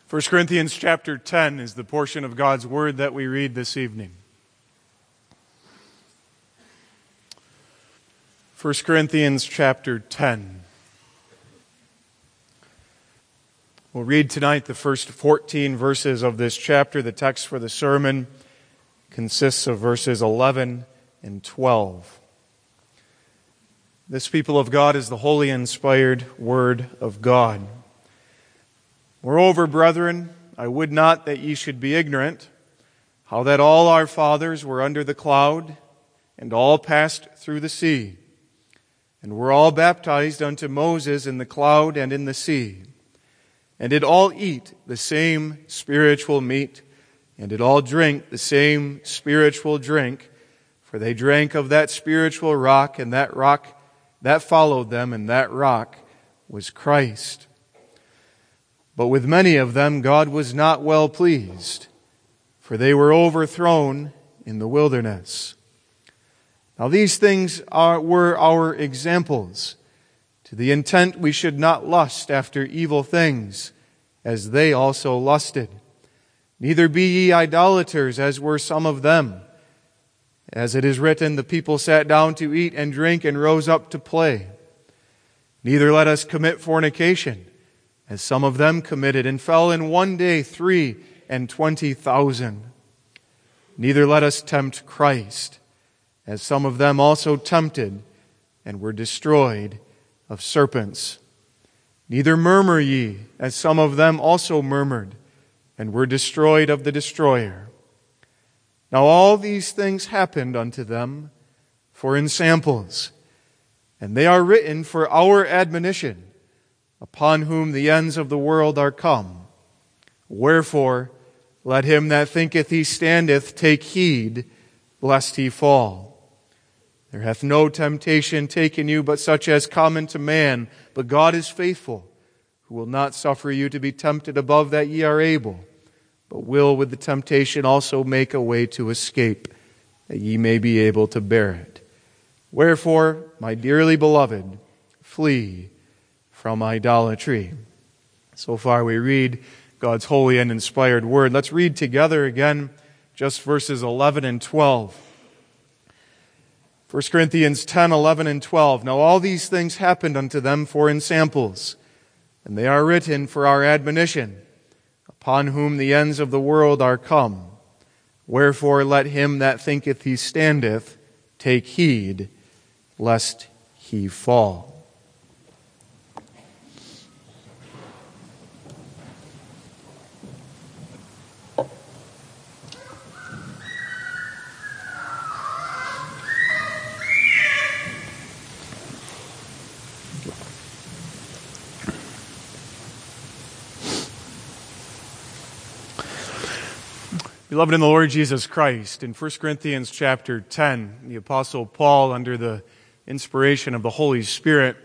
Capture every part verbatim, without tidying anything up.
First Corinthians chapter ten is the portion of God's Word that we read this evening. First Corinthians chapter ten. We'll read tonight the first fourteen verses of this chapter. The text for the sermon consists of verses eleven and twelve. This, people of God, is the holy inspired Word of God. Moreover, brethren, I would not that ye should be ignorant, how that all our fathers were under the cloud, and all passed through the sea, and were all baptized unto Moses in the cloud and in the sea, and did all eat the same spiritual meat, and did all drink the same spiritual drink, for they drank of that spiritual rock, and that rock that followed them, and that rock was Christ. But with many of them God was not well pleased, for they were overthrown in the wilderness. Now these things are, were our examples, to the intent we should not lust after evil things, as they also lusted. Neither be ye idolaters, as were some of them. As it is written, the people sat down to eat and drink and rose up to play. Neither let us commit fornication, as some of them committed, and fell in one day three and twenty thousand. Neither let us tempt Christ, as some of them also tempted, and were destroyed of serpents. Neither murmur ye, as some of them also murmured, and were destroyed of the destroyer. Now all these things happened unto them for ensamples, and they are written for our admonition, upon whom the ends of the world are come. Wherefore, let him that thinketh he standeth take heed, lest he fall. There hath no temptation taken you but such as common to man, but God is faithful, who will not suffer you to be tempted above that ye are able, but will with the temptation also make a way to escape, that ye may be able to bear it. Wherefore, my dearly beloved, flee from idolatry. So far we read God's holy and inspired word. Let's read together again just verses eleven and twelve. First Corinthians ten, eleven and twelve. Now all these things happened unto them for ensamples, and they are written for our admonition, upon whom the ends of the world are come. Wherefore let him that thinketh he standeth take heed, lest he fall. Beloved in the Lord Jesus Christ, in First Corinthians chapter ten, the Apostle Paul, under the inspiration of the Holy Spirit,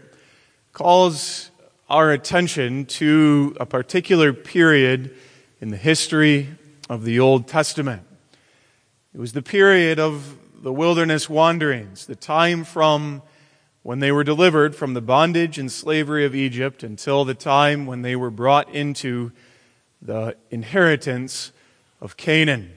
calls our attention to a particular period in the history of the Old Testament. It was the period of the wilderness wanderings, the time from when they were delivered from the bondage and slavery of Egypt until the time when they were brought into the inheritance of Canaan.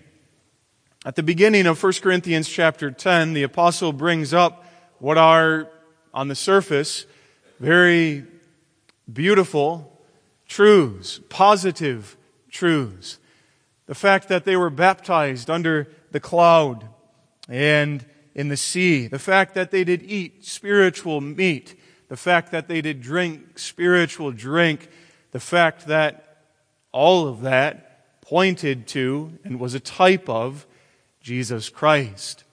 At the beginning of First Corinthians chapter ten, the apostle brings up what are, on the surface, very beautiful truths, positive truths. The fact that they were baptized under the cloud and in the sea. The fact that they did eat spiritual meat. The fact that they did drink spiritual drink. The fact that all of that pointed to and was a type of Jesus Christ.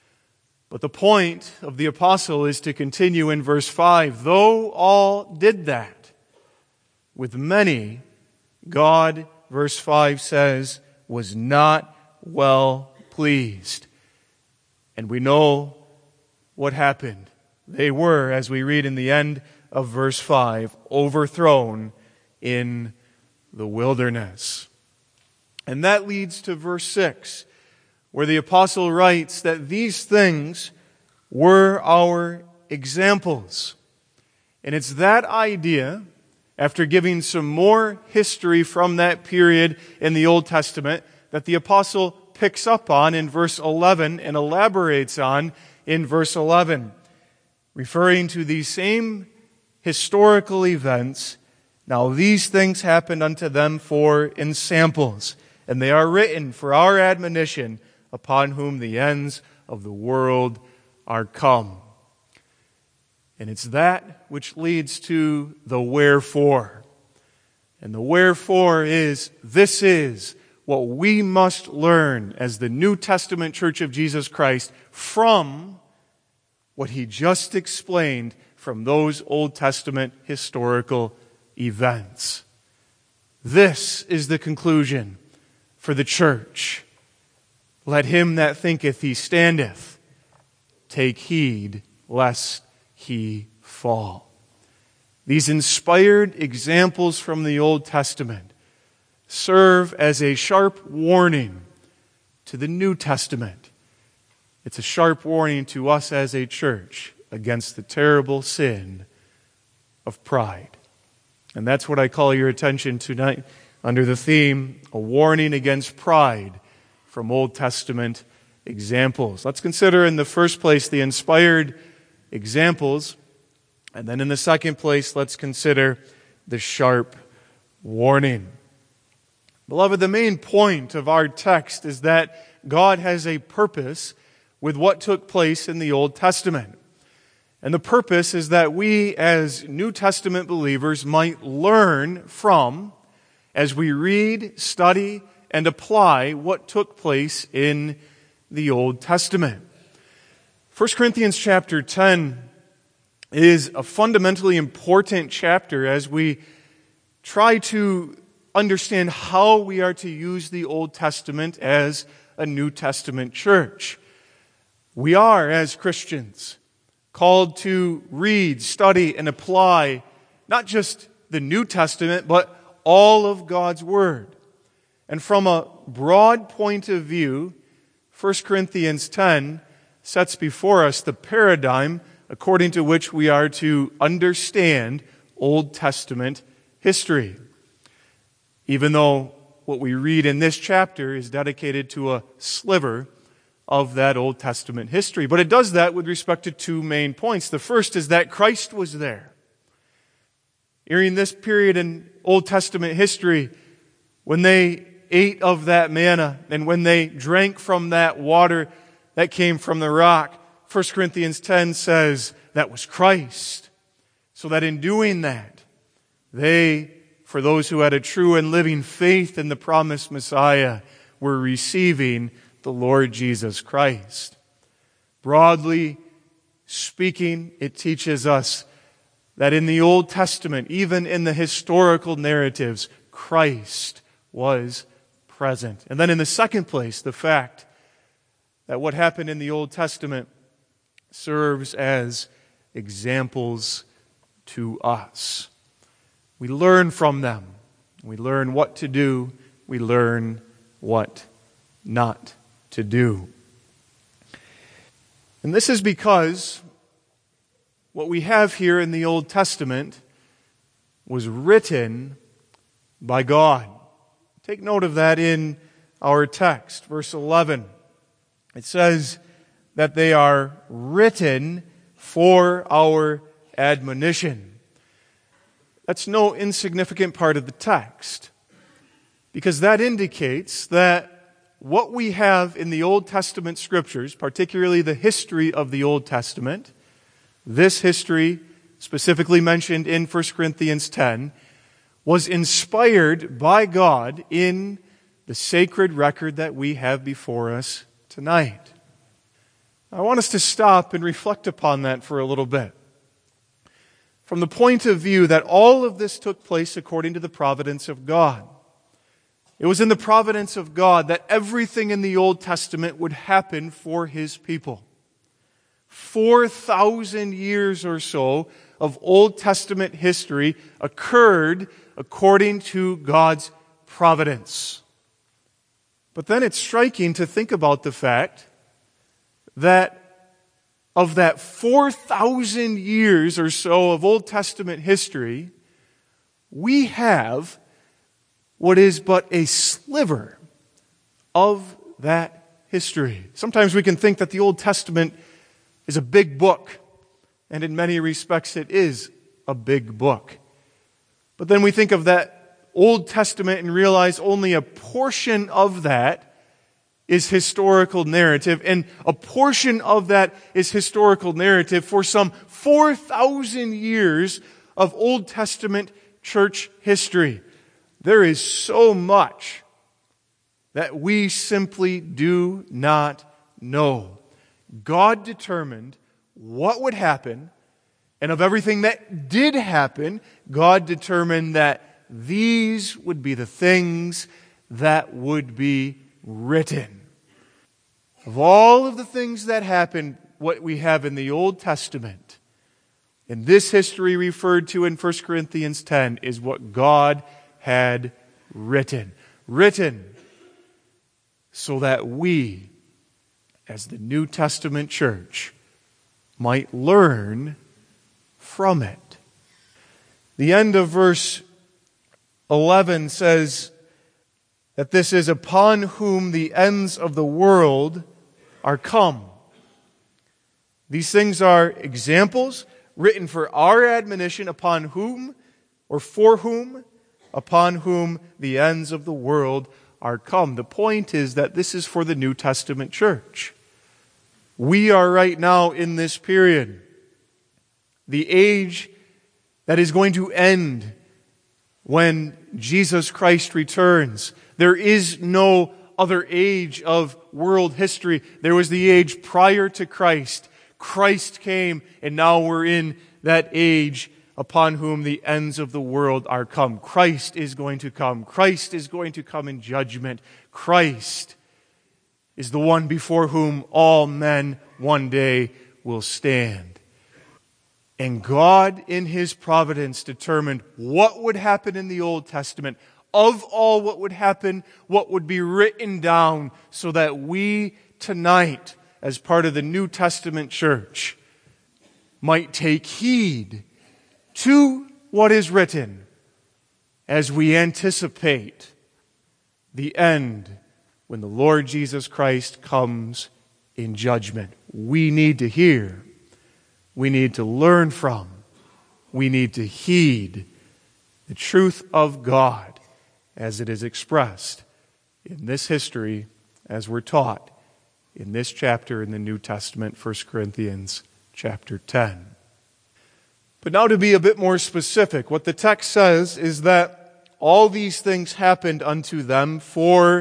But the point of the apostle is to continue in verse five. Though all did that, with many, God, verse five says, was not well pleased. And we know what happened. They were, as we read in the end of verse five, overthrown in the wilderness. And that leads to verse six, where the apostle writes that these things were our examples. And it's that idea after giving some more history from that period in the Old Testament that the apostle picks up on in verse eleven and elaborates on in verse eleven, referring to these same historical events. Now these things happened unto them for ensamples, and they are written for our admonition, upon whom the ends of the world are come. And it's that which leads to the wherefore. And the wherefore is, this is what we must learn as the New Testament Church of Jesus Christ from what he just explained from those Old Testament historical events. This is the conclusion for the church. Let him that thinketh he standeth take heed lest he fall. These inspired examples from the Old Testament serve as a sharp warning to the New Testament. It's a sharp warning to us as a church against the terrible sin of pride. And that's what I call your attention tonight under the theme, a warning against pride from Old Testament examples. Let's consider in the first place the inspired examples, and then in the second place, let's consider the sharp warning. Beloved, the main point of our text is that God has a purpose with what took place in the Old Testament. And the purpose is that we as New Testament believers might learn from, as we read, study, and apply what took place in the Old Testament. First Corinthians chapter ten is a fundamentally important chapter as we try to understand how we are to use the Old Testament as a New Testament church. We are, as Christians, called to read, study, and apply not just the New Testament, but all of God's Word. And from a broad point of view, First Corinthians ten sets before us the paradigm according to which we are to understand Old Testament history. Even though what we read in this chapter is dedicated to a sliver of that Old Testament history. But it does that with respect to two main points. The first is that Christ was there. During this period in Old Testament history, when they ate of that manna and when they drank from that water that came from the rock, First Corinthians ten says that was Christ. So that in doing that, they, for those who had a true and living faith in the promised Messiah, were receiving the Lord Jesus Christ. Broadly speaking, it teaches us that in the Old Testament, even in the historical narratives, Christ was present. And then in the second place, the fact that what happened in the Old Testament serves as examples to us. We learn from them. We learn what to do. We learn what not to do. And this is because what we have here in the Old Testament was written by God. Take note of that in our text, verse eleven. It says that they are written for our admonition. That's no insignificant part of the text, because that indicates that what we have in the Old Testament scriptures, particularly the history of the Old Testament, this history specifically mentioned in First Corinthians ten, was inspired by God in the sacred record that we have before us tonight. I want us to stop and reflect upon that for a little bit. From the point of view that all of this took place according to the providence of God. It was in the providence of God that everything in the Old Testament would happen for His people. Four thousand years or so of Old Testament history occurred according to God's providence. But then it's striking to think about the fact that of that four thousand years or so of Old Testament history, we have what is but a sliver of that history. Sometimes we can think that the Old Testament is a big book, and in many respects it is a big book. But then we think of that Old Testament and realize only a portion of that is historical narrative, and a portion of that is historical narrative for some four thousand years of Old Testament church history. There is so much that we simply do not know. God determined what would happen, and of everything that did happen, God determined that these would be the things that would be written. Of all of the things that happened, what we have in the Old Testament, in this history referred to in First Corinthians ten, is what God had written. Written so that we, as the New Testament church, might learn from it. The end of verse eleven says that this is upon whom the ends of the world are come. These things are examples written for our admonition, upon whom or for whom, upon whom the ends of the world are come. The point is that this is for the New Testament church. We are right now in this period, the age that is going to end when Jesus Christ returns. There is no other age of world history. There was the age prior to Christ. Christ came, and now we're in that age upon whom the ends of the world are come. Christ is going to come. Christ is going to come in judgment. Christ is the one before whom all men one day will stand. And God, in His providence, determined what would happen in the Old Testament. Of all what would happen, what would be written down, so that we tonight, as part of the New Testament church, might take heed to what is written as we anticipate the end when the Lord Jesus Christ comes in judgment. We need to hear. We need to learn from. We need to heed the truth of God as it is expressed in this history, as we're taught in this chapter in the New Testament, First Corinthians chapter ten. But now to be a bit more specific, what the text says is that all these things happened unto them for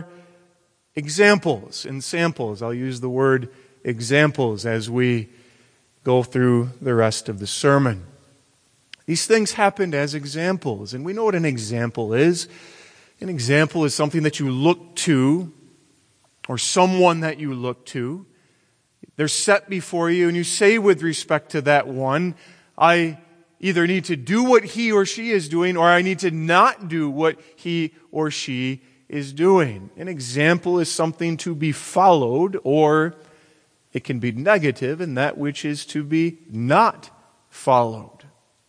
examples and samples. I'll use the word examples as we go through the rest of the sermon. These things happened as examples, and we know what an example is. An example is something that you look to, or someone that you look to. They're set before you, and you say with respect to that one, I either need to do what he or she is doing, or I need to not do what he or she is doing. An example is something to be followed, or it can be negative in that which is to be not followed.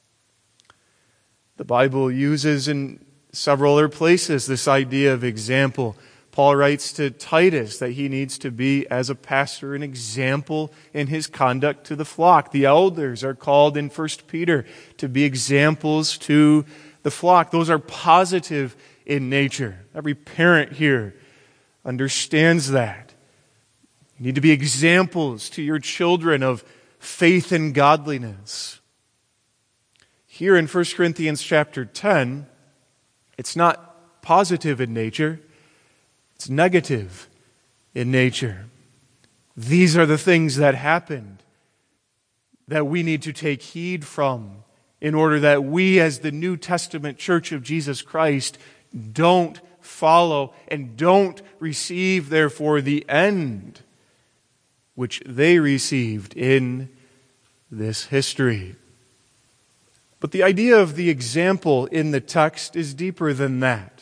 The Bible uses in several other places this idea of example. Paul writes to Titus that he needs to be, as a pastor, an example in his conduct to the flock. The elders are called in First Peter to be examples to the flock. Those are positive in nature. Every parent here understands that. You need to be examples to your children of faith and godliness. Here in First Corinthians chapter ten, it's not positive in nature. It's negative in nature. These are the things that happened that we need to take heed from in order that we, as the New Testament church of Jesus Christ, don't follow and don't receive, therefore, the end which they received in this history. But the idea of the example in the text is deeper than that.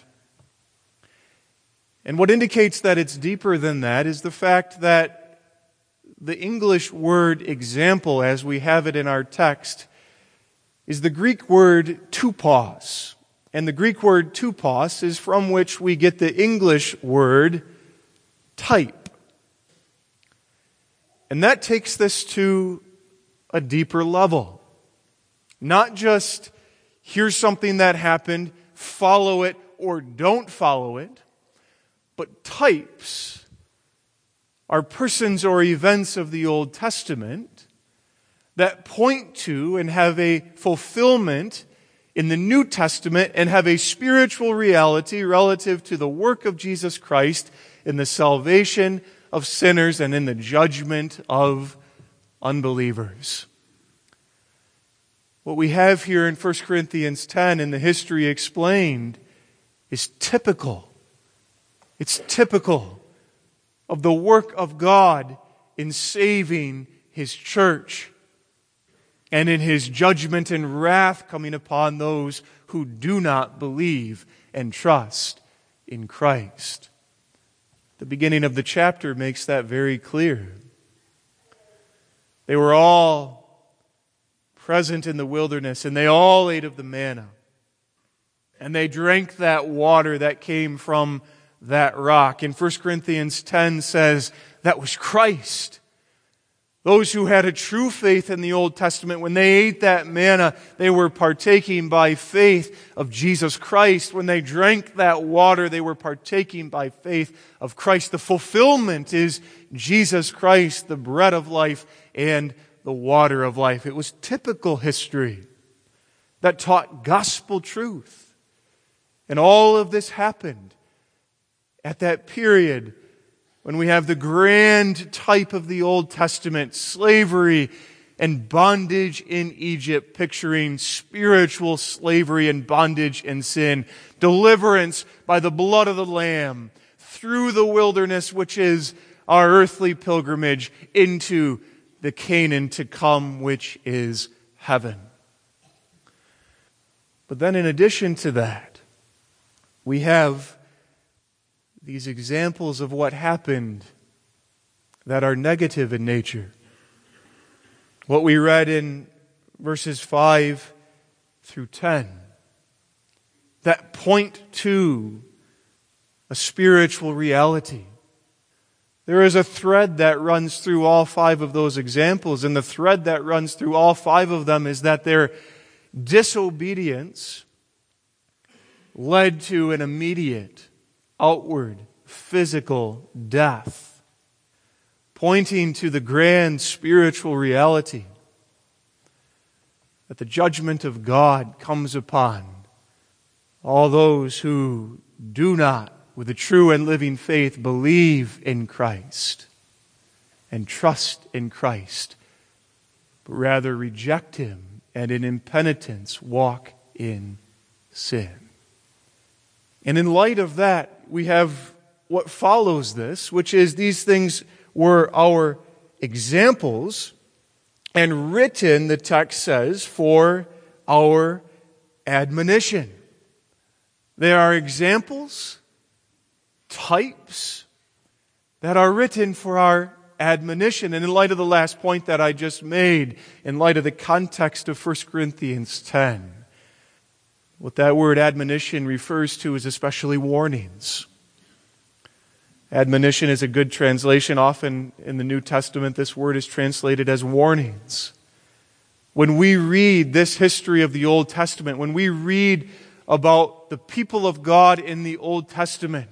And what indicates that it's deeper than that is the fact that the English word example, as we have it in our text, is the Greek word tupos. And the Greek word tupos is from which we get the English word type. And that takes this to a deeper level. Not just, here's something that happened, follow it or don't follow it, but types are persons or events of the Old Testament that point to and have a fulfillment in the New Testament and have a spiritual reality relative to the work of Jesus Christ in the salvation of sinners and in the judgment of unbelievers. What we have here in First Corinthians ten in the history explained is typical. It's typical of the work of God in saving His church and in His judgment and wrath coming upon those who do not believe and trust in Christ. The beginning of the chapter makes that very clear. They were all present in the wilderness, and they all ate of the manna. And they drank that water that came from that rock. And First Corinthians ten says that was Christ. Those who had a true faith in the Old Testament, when they ate that manna, they were partaking by faith of Jesus Christ. When they drank that water, they were partaking by faith of Christ. The fulfillment is Jesus Christ, the bread of life and the water of life. It was typical history that taught gospel truth. And all of this happened at that period when we have the grand type of the Old Testament, slavery and bondage in Egypt, picturing spiritual slavery and bondage and sin, deliverance by the blood of the Lamb through the wilderness, which is our earthly pilgrimage, into the Canaan to come, which is heaven. But then in addition to that, we have these examples of what happened that are negative in nature. What we read in verses five through ten, that point to a spiritual reality. There is a thread that runs through all five of those examples, and the thread that runs through all five of them is that their disobedience led to an immediate, outward, physical death, pointing to the grand spiritual reality that the judgment of God comes upon all those who do not, with a true and living faith, believe in Christ and trust in Christ, but rather reject Him and in impenitence walk in sin. And in light of that, we have what follows this, which is these things were our examples and written, the text says, for our admonition. They are examples, types that are written for our admonition. And in light of the last point that I just made, in light of the context of First Corinthians ten, what that word admonition refers to is especially warnings. Admonition is a good translation. Often in the New Testament, this word is translated as warnings. When we read this history of the Old Testament, when we read about the people of God in the Old Testament,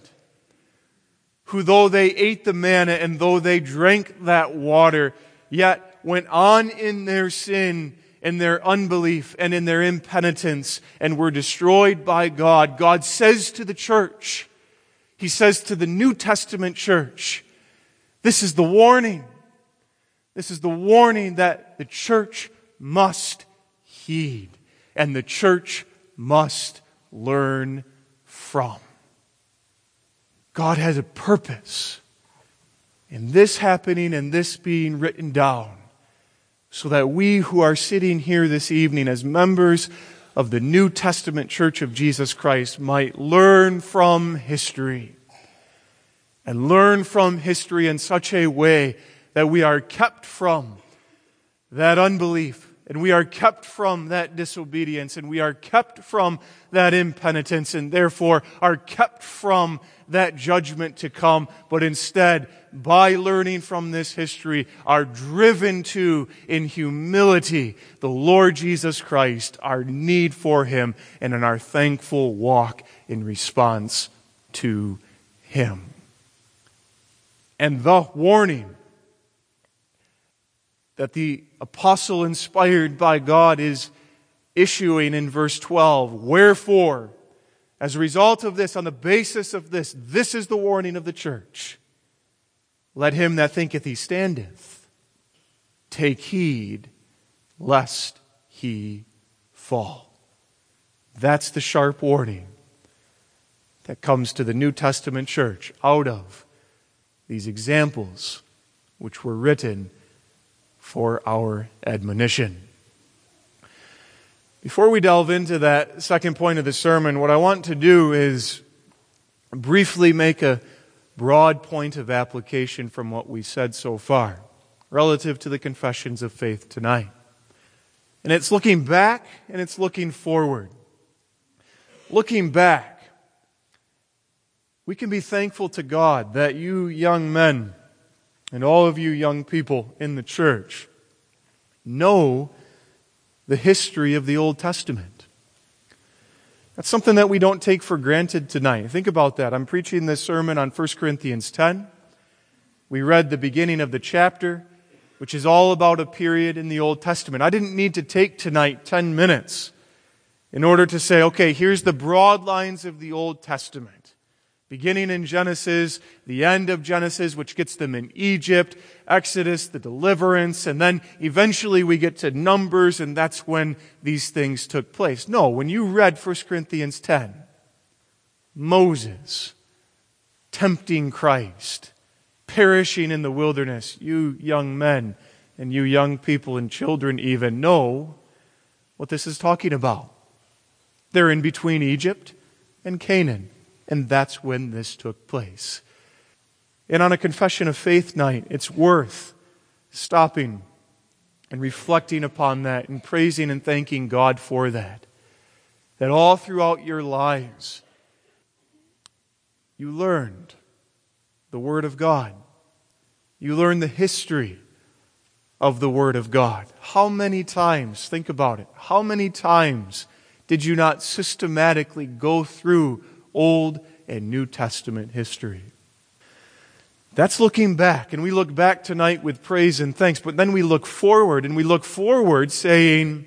who though they ate the manna and though they drank that water, yet went on in their sin, in their unbelief and in their impenitence, and were destroyed by God, God says to the church, He says to the New Testament church, this is the warning. This is the warning that the church must heed and the church must learn from. God has a purpose in this happening and this being written down, so that we who are sitting here this evening as members of the New Testament Church of Jesus Christ might learn from history. And learn from history in such a way that we are kept from that unbelief, and we are kept from that disobedience, and we are kept from that impenitence, and therefore are kept from that judgment to come, but instead, by learning from this history, are driven to, in humility, the Lord Jesus Christ, our need for Him, and in our thankful walk in response to Him. And the warning that the apostle inspired by God is issuing in verse twelve. Wherefore, as a result of this, on the basis of this, this is the warning of the church. Let him that thinketh he standeth take heed lest he fall. That's the sharp warning that comes to the New Testament church out of these examples which were written for our admonition. Before we delve into that second point of the sermon, what I want to do is briefly make a broad point of application from what we said so far relative to the confessions of faith tonight. And it's looking back and it's looking forward. Looking back, we can be thankful to God that you young men and all of you young people in the church know the history of the Old Testament. That's something that we don't take for granted tonight. Think about that. I'm preaching this sermon on First Corinthians ten. We read the beginning of the chapter, which is all about a period in the Old Testament. I didn't need to take tonight ten minutes in order to say, okay, here's the broad lines of the Old Testament. Beginning in Genesis, the end of Genesis, which gets them in Egypt, Exodus, the deliverance, and then eventually we get to Numbers, and that's when these things took place. No, when you read First Corinthians ten, Moses tempting Christ, perishing in the wilderness, you young men and you young people and children even know what this is talking about. They're in between Egypt and Canaan. And that's when this took place. And on a confession of faith night, it's worth stopping and reflecting upon that and praising and thanking God for that. That all throughout your lives, you learned the Word of God. You learned the history of the Word of God. How many times, think about it, how many times did you not systematically go through Old and New Testament history? That's looking back, and we look back tonight with praise and thanks, but then we look forward, and we look forward saying,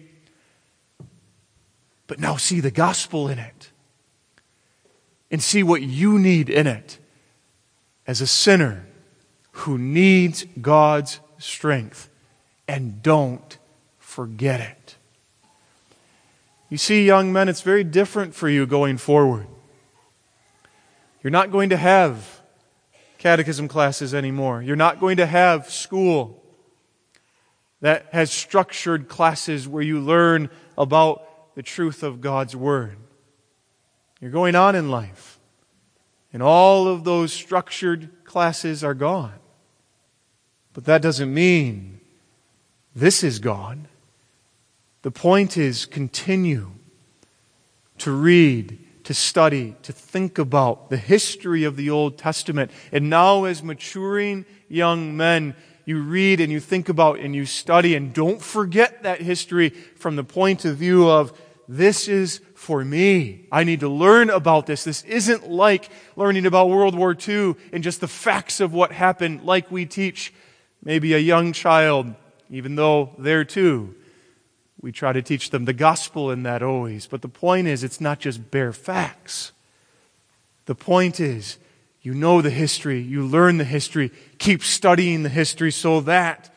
but now see the gospel in it, and see what you need in it as a sinner who needs God's strength, and don't forget it. You see, young men, it's very different for you going forward. You're not going to have catechism classes anymore. You're not going to have school that has structured classes where you learn about the truth of God's Word. You're going on in life, and all of those structured classes are gone. But that doesn't mean this is gone. The point is, continue to read, to study, to think about the history of the Old Testament. And now as maturing young men, you read and you think about and you study, and don't forget that history from the point of view of, this is for me. I need to learn about this. This isn't like learning about World War Two and just the facts of what happened, like we teach maybe a young child, even though there too we try to teach them the gospel in that always. But the point is, it's not just bare facts. The point is, you know the history, you learn the history, keep studying the history so that,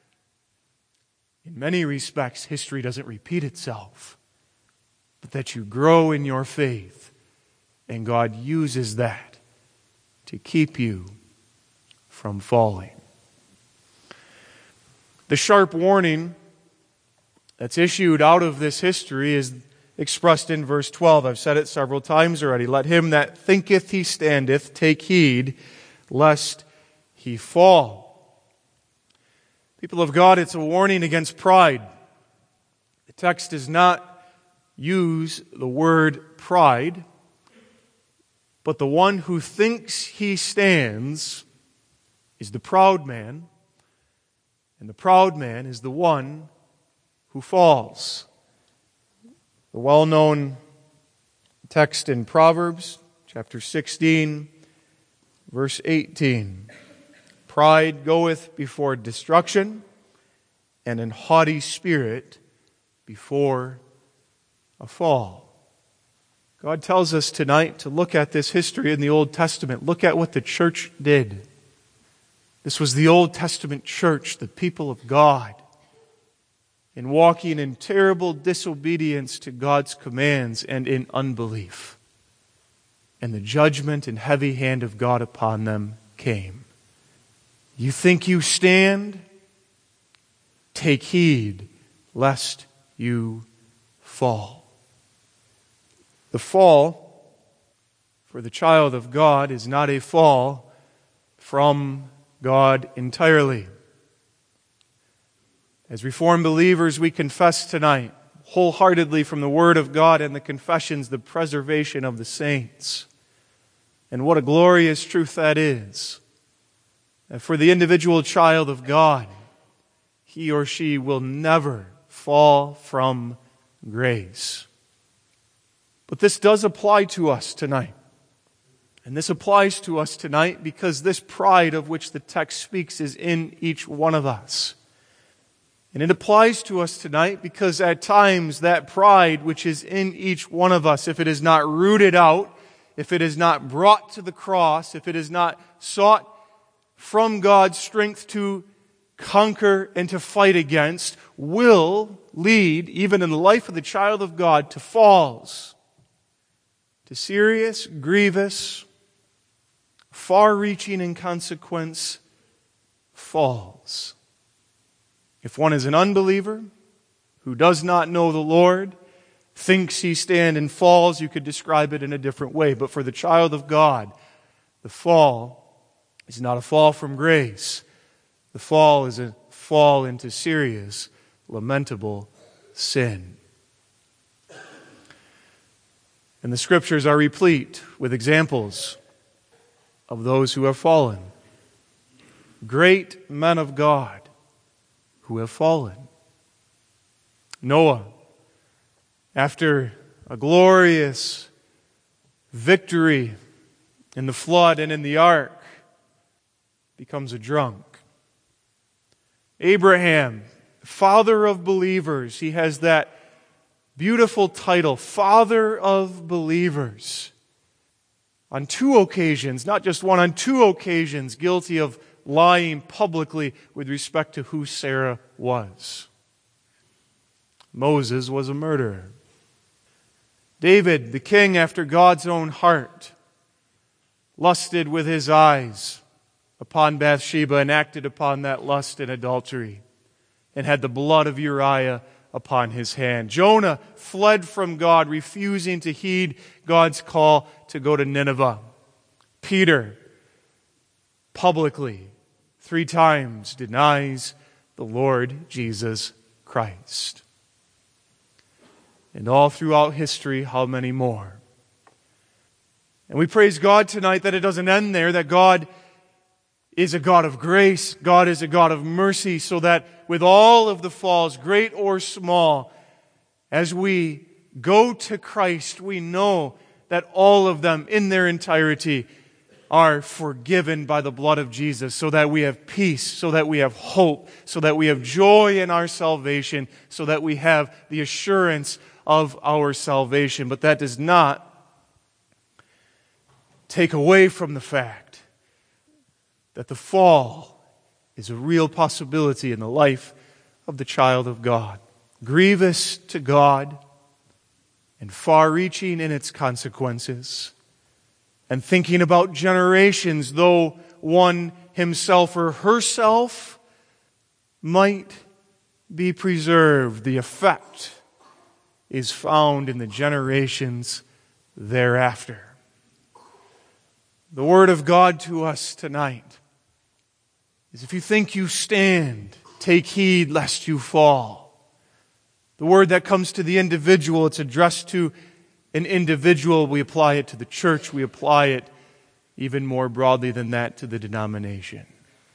in many respects, history doesn't repeat itself, but that you grow in your faith, and God uses that to keep you from falling. The sharp warning that's issued out of this history is expressed in verse twelve. I've said it several times already. Let him that thinketh he standeth take heed, lest he fall. People of God, it's a warning against pride. The text does not use the word pride, but the one who thinks he stands is the proud man, and the proud man is the one who falls. The well-known text in Proverbs, chapter sixteen, verse eighteen. Pride goeth before destruction, and an haughty spirit before a fall. God tells us tonight to look at this history in the Old Testament. Look at what the church did. This was the Old Testament church, the people of God, in walking in terrible disobedience to God's commands and in unbelief. And the judgment and heavy hand of God upon them came. You think you stand? Take heed lest you fall. The fall for the child of God is not a fall from God entirely. As Reformed believers, we confess tonight, wholeheartedly from the Word of God and the confessions, the preservation of the saints. And what a glorious truth that is. That for the individual child of God, he or she will never fall from grace. But this does apply to us tonight. And this applies to us tonight because this pride of which the text speaks is in each one of us. And it applies to us tonight because at times that pride which is in each one of us, if it is not rooted out, if it is not brought to the cross, if it is not sought from God's strength to conquer and to fight against, will lead, even in the life of the child of God, to falls. To serious, grievous, far-reaching in consequence falls. If one is an unbeliever who does not know the Lord, thinks he stands and falls, you could describe it in a different way. But for the child of God, the fall is not a fall from grace. The fall is a fall into serious, lamentable sin. And the Scriptures are replete with examples of those who have fallen. Great men of God who have fallen. Noah, after a glorious victory in the flood and in the ark, becomes a drunk. Abraham, father of believers, he has that beautiful title, Father of Believers. On two occasions, not just one, on two occasions, guilty of lying publicly with respect to who Sarah was. Moses was a murderer. David, the king after God's own heart, lusted with his eyes upon Bathsheba and acted upon that lust in adultery and had the blood of Uriah upon his hand. Jonah fled from God, refusing to heed God's call to go to Nineveh. Peter publicly three times denies the Lord Jesus Christ. And all throughout history, how many more? And we praise God tonight that it doesn't end there, that God is a God of grace, God is a God of mercy, so that with all of the falls, great or small, as we go to Christ, we know that all of them in their entirety are forgiven by the blood of Jesus, so that we have peace, so that we have hope, so that we have joy in our salvation, so that we have the assurance of our salvation. But that does not take away from the fact that the fall is a real possibility in the life of the child of God. Grievous to God and far-reaching in its consequences. And thinking about generations, though one himself or herself might be preserved, the effect is found in the generations thereafter. The Word of God to us tonight is, if you think you stand, take heed lest you fall. The word that comes to the individual, it's addressed to an individual. We apply it to the church. We apply it even more broadly than that to the denomination.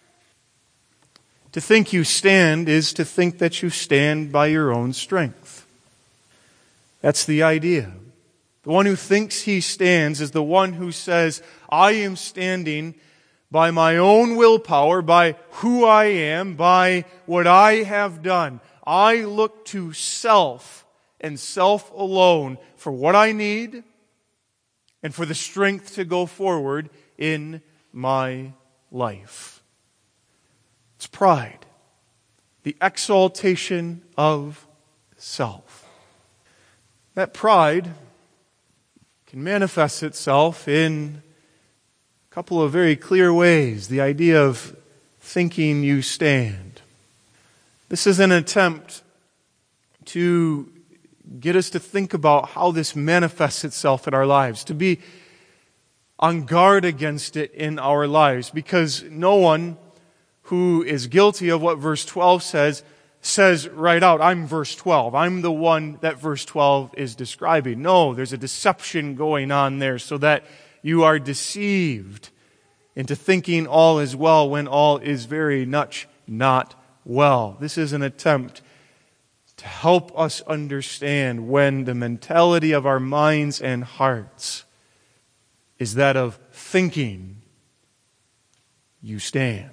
To think you stand is to think that you stand by your own strength. That's the idea. The one who thinks he stands is the one who says, I am standing by my own willpower, by who I am, by what I have done. I look to self and self alone for what I need and for the strength to go forward in my life. It's pride, the exaltation of self. That pride can manifest itself in a couple of very clear ways. The idea of thinking you stand. This is an attempt to get us to think about how this manifests itself in our lives, to be on guard against it in our lives, because no one who is guilty of what verse twelve says, says right out, I'm verse twelve. I'm the one that verse twelve is describing. No, there's a deception going on there so that you are deceived into thinking all is well when all is very much not well. This is an attempt to help us understand when the mentality of our minds and hearts is that of thinking you stand.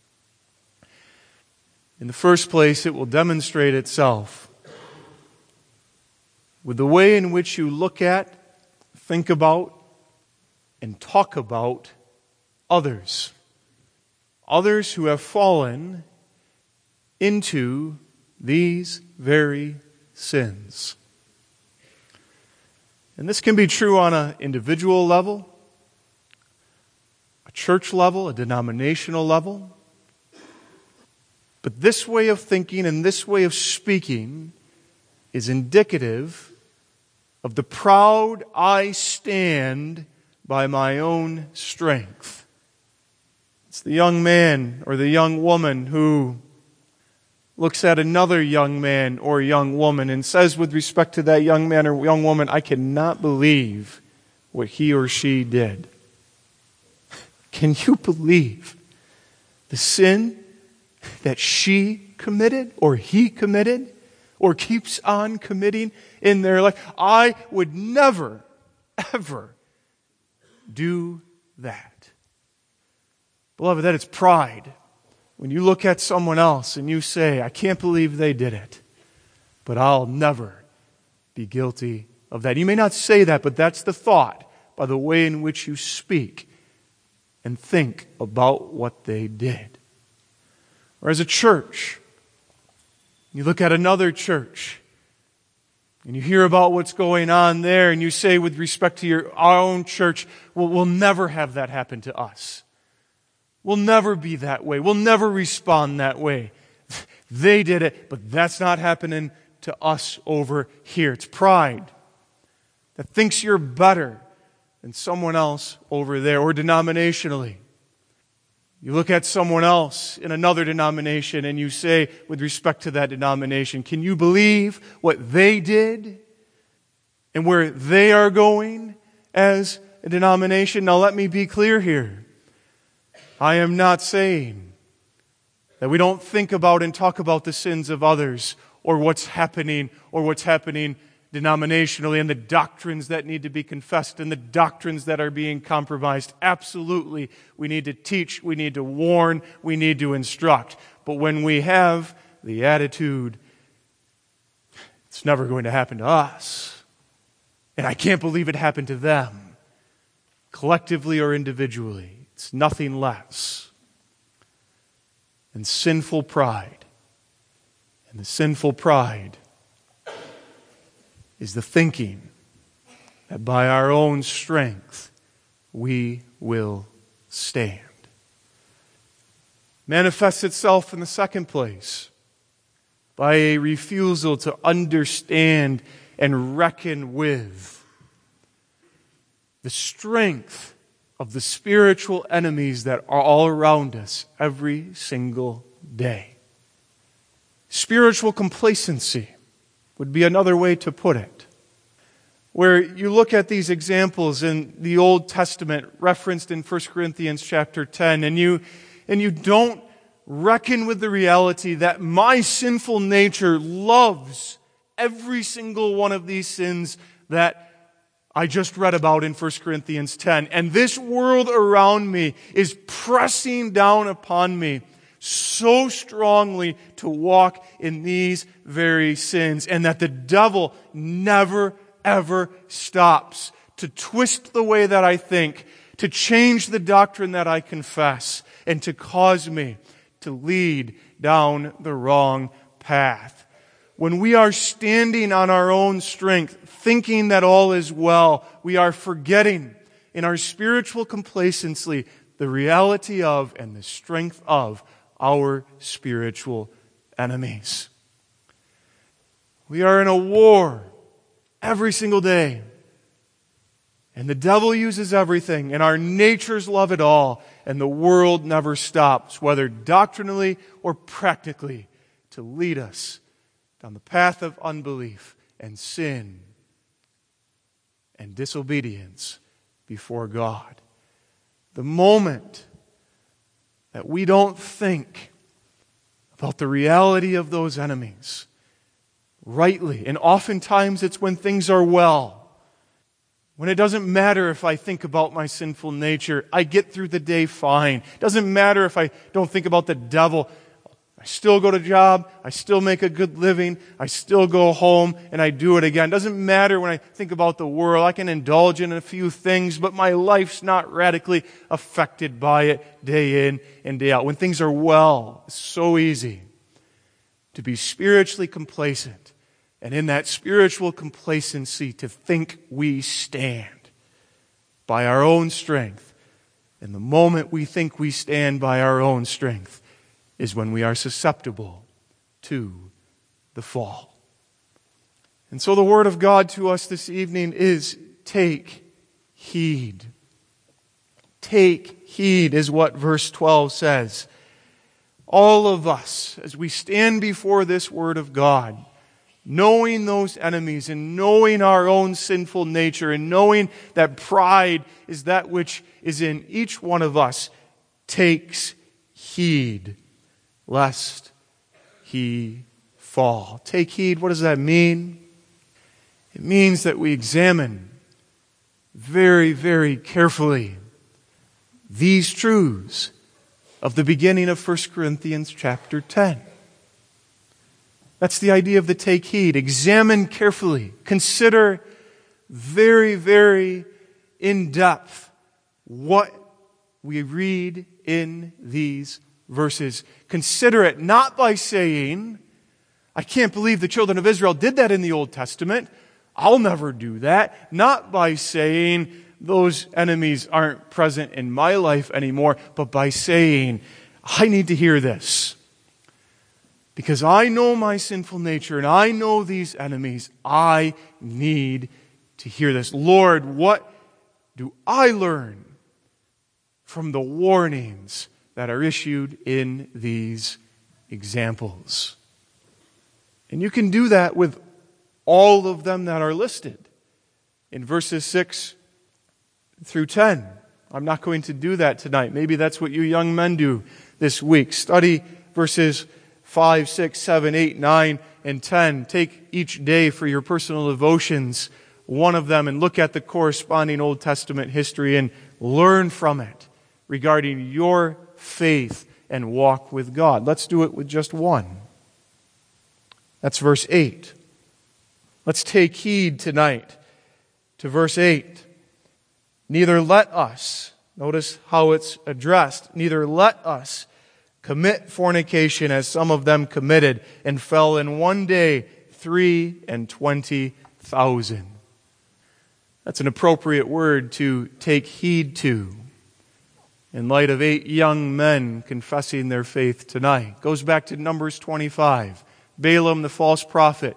In the first place, it will demonstrate itself with the way in which you look at, think about, and talk about others. Others who have fallen into these very sins. And this can be true on an individual level, a church level, a denominational level. But this way of thinking and this way of speaking is indicative of the proud I stand by my own strength. It's the young man or the young woman who looks at another young man or young woman and says with respect to that young man or young woman, I cannot believe what he or she did. Can you believe the sin that she committed or he committed or keeps on committing in their life? I would never, ever do that. Beloved, that is pride. When you look at someone else and you say, I can't believe they did it, but I'll never be guilty of that. You may not say that, but that's the thought by the way in which you speak and think about what they did. Or as a church, you look at another church and you hear about what's going on there and you say with respect to your our own church, well, we'll never have that happen to us. We'll never be that way. We'll never respond that way. They did it, but that's not happening to us over here. It's pride that thinks you're better than someone else over there, or denominationally. You look at someone else in another denomination and you say, with respect to that denomination, can you believe what they did and where they are going as a denomination? Now let me be clear here. I am not saying that we don't think about and talk about the sins of others or what's happening or what's happening denominationally and the doctrines that need to be confessed and the doctrines that are being compromised. Absolutely, we need to teach, we need to warn, we need to instruct. But when we have the attitude, it's never going to happen to us, and I can't believe it happened to them, collectively or individually, it's nothing less than sinful pride. And the sinful pride is the thinking that by our own strength we will stand. Manifests itself in the second place by a refusal to understand and reckon with the strength of the spiritual enemies that are all around us every single day. Spiritual complacency. would be another way to put it. Where you look at these examples in the Old Testament referenced in First Corinthians chapter ten, and you, and you don't reckon with the reality that my sinful nature loves every single one of these sins that I just read about in First Corinthians ten. And this world around me is pressing down upon me so strongly to walk in these very sins. And that the devil never, ever stops to twist the way that I think, to change the doctrine that I confess, and to cause me to lead down the wrong path. When we are standing on our own strength, thinking that all is well, we are forgetting in our spiritual complacency the reality of and the strength of our spiritual enemies. We are in a war every single day. And the devil uses everything, and our natures love it all, and the world never stops, whether doctrinally or practically, to lead us down the path of unbelief and sin and disobedience before God. The moment that we don't think about the reality of those enemies rightly, and oftentimes it's when things are well, when it doesn't matter if I think about my sinful nature, I get through the day fine. It doesn't matter if I don't think about the devil. I still go to job, I still make a good living, I still go home, and I do it again. It doesn't matter when I think about the world. I can indulge in a few things, but my life's not radically affected by it day in and day out. When things are well, it's so easy to be spiritually complacent. And in that spiritual complacency, to think we stand by our own strength. And the moment we think we stand by our own strength is when we are susceptible to the fall. And so the word of God to us this evening is take heed. Take heed is what verse twelve says. All of us, as we stand before this word of God, knowing those enemies and knowing our own sinful nature and knowing that pride is that which is in each one of us, takes heed lest he fall. Take heed, what does that mean? It means that we examine very, very carefully these truths of the beginning of First Corinthians chapter ten. That's the idea of the take heed. Examine carefully. Consider very, very in depth what we read in these verses. Consider it not by saying, I can't believe the children of Israel did that in the Old Testament. I'll never do that. Not by saying, those enemies aren't present in my life anymore, but by saying, I need to hear this. Because I know my sinful nature and I know these enemies, I need to hear this. Lord, what do I learn from the warnings that are issued in these examples? And you can do that with all of them that are listed in verses six through ten. I'm not going to do that tonight. Maybe that's what you young men do this week. Study verses five, six, seven, eight, nine, and ten. Take each day for your personal devotions, one of them, and look at the corresponding Old Testament history and learn from it regarding your faith and walk with God. Let's do it with just one. That's verse eight. Let's take heed tonight to verse eight. Neither let us, notice how it's addressed, neither let us commit fornication as some of them committed and fell in one day three and twenty thousand. That's an appropriate word to take heed to in light of eight young men confessing their faith tonight. Goes back to Numbers twenty-five. Balaam, the false prophet,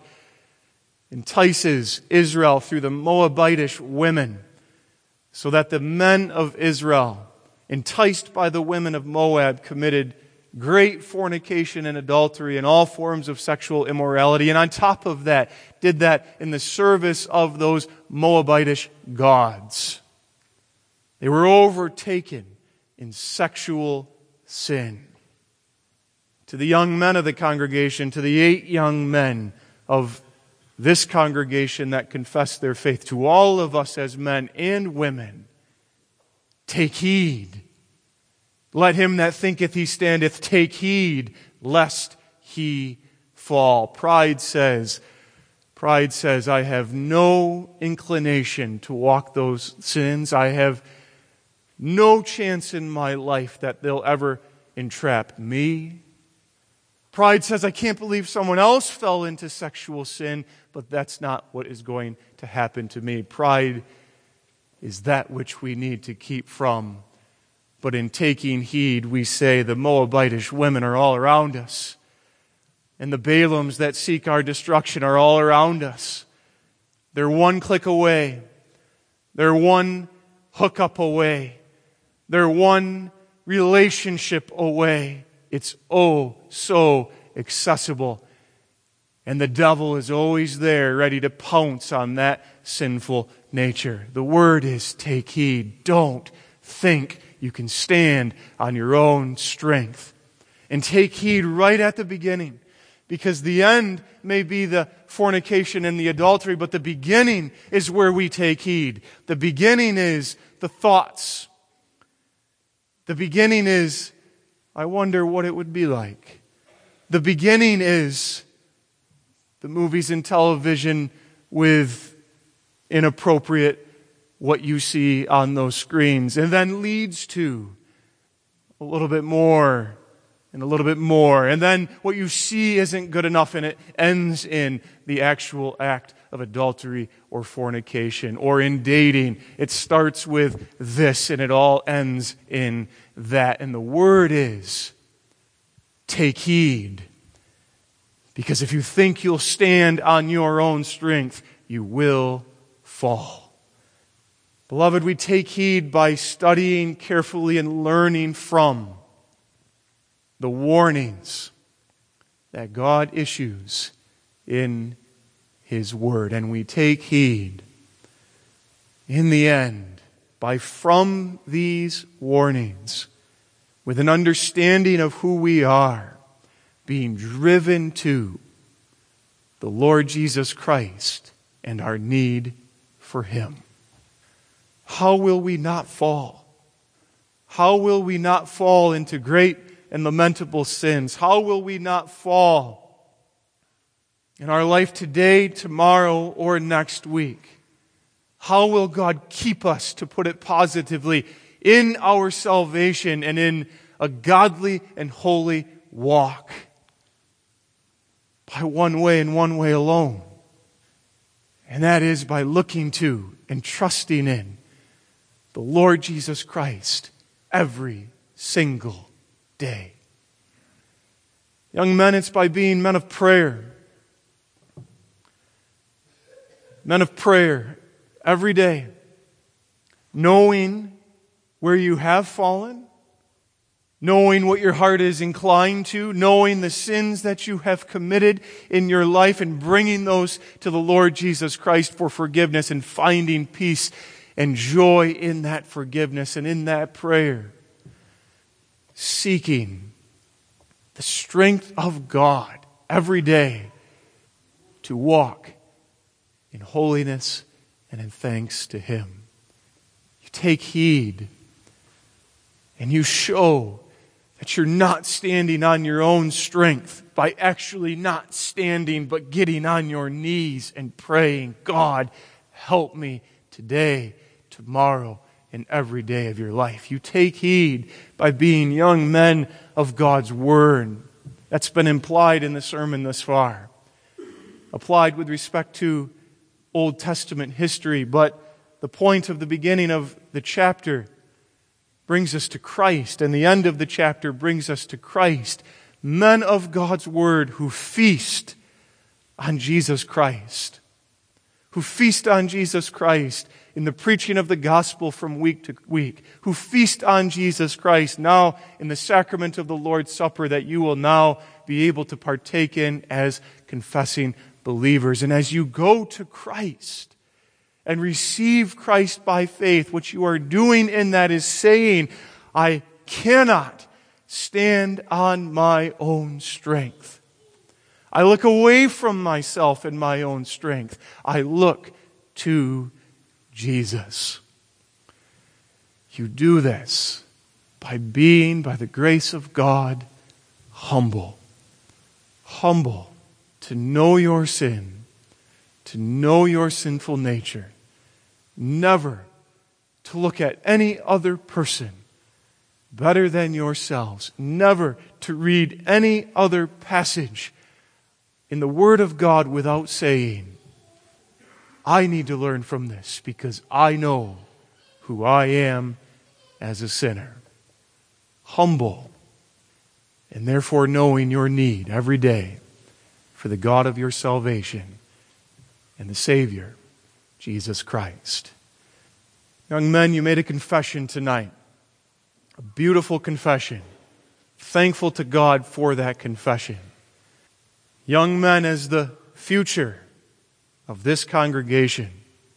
entices Israel through the Moabitish women so that the men of Israel, enticed by the women of Moab, committed great fornication and adultery and all forms of sexual immorality. And on top of that, did that in the service of those Moabitish gods. They were overtaken in sexual sin. To the young men of the congregation, to the eight young men of this congregation that confess their faith, to all of us as men and women, take heed. Let him that thinketh he standeth take heed, lest he fall. Pride says, pride says, I have no inclination to walk those sins. I have no chance in my life that they'll ever entrap me. Pride says, I can't believe someone else fell into sexual sin, but that's not what is going to happen to me. Pride is that which we need to keep from. But in taking heed, we say the Moabitish women are all around us. And the Balaams that seek our destruction are all around us. They're one click away. They're one hookup away. They're one relationship away. It's oh so accessible. And the devil is always there, ready to pounce on that sinful nature. The word is take heed. Don't think you can stand on your own strength. And take heed right at the beginning. Because the end may be the fornication and the adultery, but the beginning is where we take heed. The beginning is the thoughts. The beginning is, I wonder what it would be like. The beginning is the movies and television with inappropriate what you see on those screens, and then leads to a little bit more and a little bit more. And then what you see isn't good enough, and it ends in the actual act of adultery or fornication, or in dating. It starts with this and it all ends in that. And the word is, take heed. Because if you think you'll stand on your own strength, you will fall. Beloved, we take heed by studying carefully and learning from the warnings that God issues in His Word. And we take heed in the end by from these warnings with an understanding of who we are, being driven to the Lord Jesus Christ and our need for Him. How will we not fall? How will we not fall into great and lamentable sins? How will we not fall in our life today, tomorrow, or next week? How will God keep us, to put it positively, in our salvation and in a godly and holy walk? By one way and one way alone. And that is by looking to and trusting in the Lord Jesus Christ every single day. Young men, it's by being men of prayer. Men of prayer every day. Knowing where you have fallen. Knowing what your heart is inclined to. Knowing the sins that you have committed in your life and bringing those to the Lord Jesus Christ for forgiveness and finding peace and joy in that forgiveness and in that prayer. Seeking the strength of God every day to walk in holiness and in thanks to Him. You take heed and you show that you're not standing on your own strength by actually not standing but getting on your knees and praying, God, help me today, tomorrow, and every day of your life. You take heed by being young men of God's Word. That's been implied in the sermon thus far. Applied with respect to Old Testament history, but the point of the beginning of the chapter brings us to Christ, and the end of the chapter brings us to Christ. Men of God's Word who feast on Jesus Christ. Who feast on Jesus Christ in the preaching of the gospel from week to week, who feast on Jesus Christ now in the sacrament of the Lord's Supper that you will now be able to partake in as confessing believers. And as you go to Christ and receive Christ by faith, what you are doing in that is saying, I cannot stand on my own strength. I look away from myself and my own strength. I look to Jesus. You do this by being, by the grace of God, humble. Humble to know your sin, to know your sinful nature. Never to look at any other person better than yourselves. Never to read any other passage in the Word of God without saying, I need to learn from this because I know who I am as a sinner. Humble, and therefore knowing your need every day for the God of your salvation and the Savior, Jesus Christ. Young men, you made a confession tonight. A beautiful confession. Thankful to God for that confession. Young men, as the future of this congregation,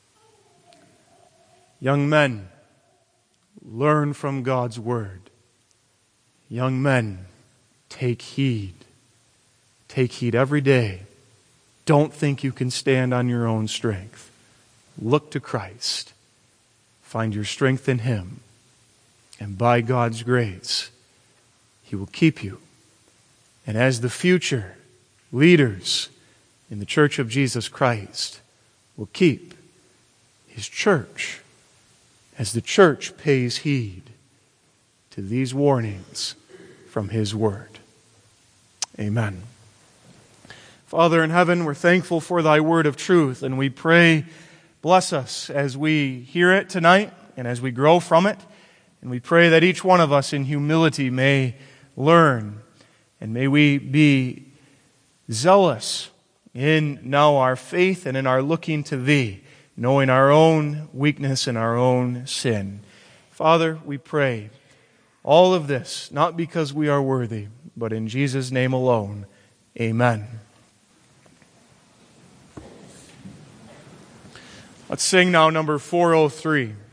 young men, learn from God's Word. Young men, take heed. Take heed every day. Don't think you can stand on your own strength. Look to Christ. Find your strength in Him. And by God's grace, He will keep you. And as the future leaders in the Church of Jesus Christ will keep His church as the church pays heed to these warnings from His Word. Amen. Father in heaven, we're thankful for Thy Word of truth, and we pray, bless us as we hear it tonight and as we grow from it. And we pray that each one of us in humility may learn, and may we be zealous in now our faith and in our looking to Thee, knowing our own weakness and our own sin. Father, we pray all of this, not because we are worthy, but in Jesus' name alone. Amen. Let's sing now number four oh three.